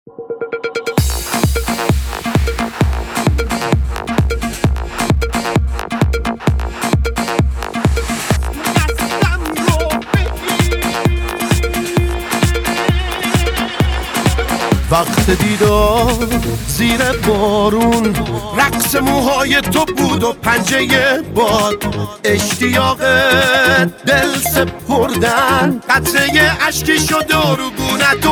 وقت دیدار زیر بارون، رقص موهای تو بود و پنجه باد، اشتیاق دل سپردن، قطره اشکی شد و رو گونت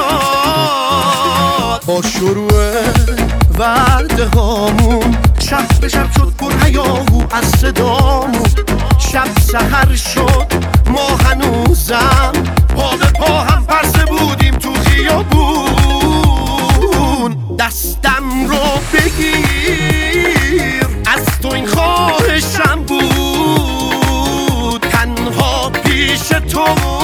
افتاد. با شروع ورده هامون شب به شب شد پر هیاهو از صدامون، شب سحر شد ما هنوزم پا به پا هم پرسه بودیم تو خیابون. دستم رو بگیر، از تو این خواهشم بود، تنها پیش تو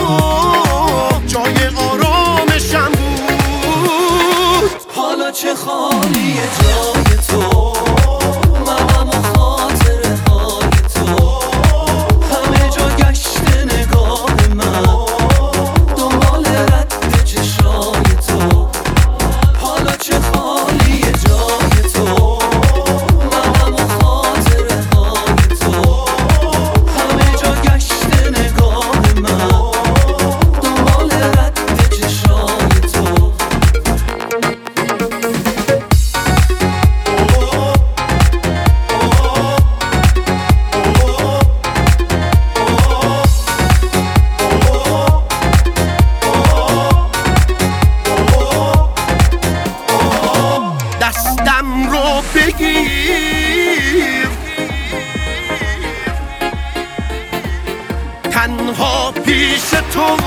جای آرامشم بود. حالا چه خالیه جای تو، منم و خاطره های تو، همه جا گشت نگاه من دنبال رد چشای تو. حالا چه خالیه جای تو، منم و خاطره های تو، همه جا گشت نگاه من دنبال رد چشای تو. دستم رو بگیر، تنها پیش تو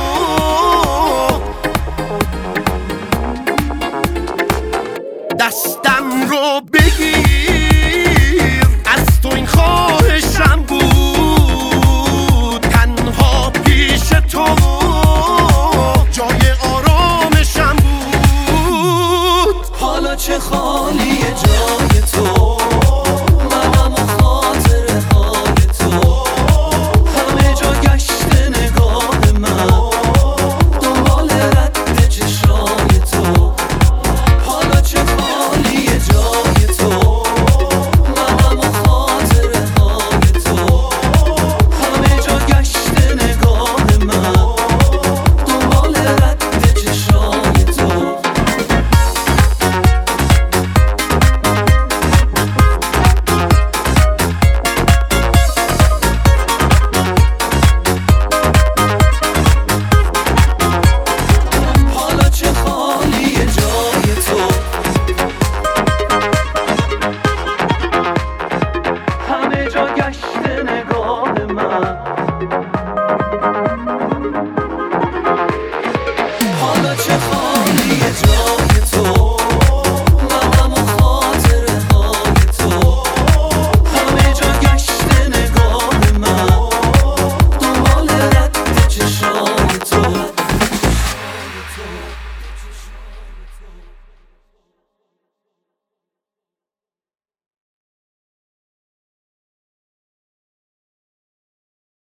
دستم رو بگیر، از تو این خواهشم بود، تنها پیش تو جای آرامشم بود. حالا چه خالی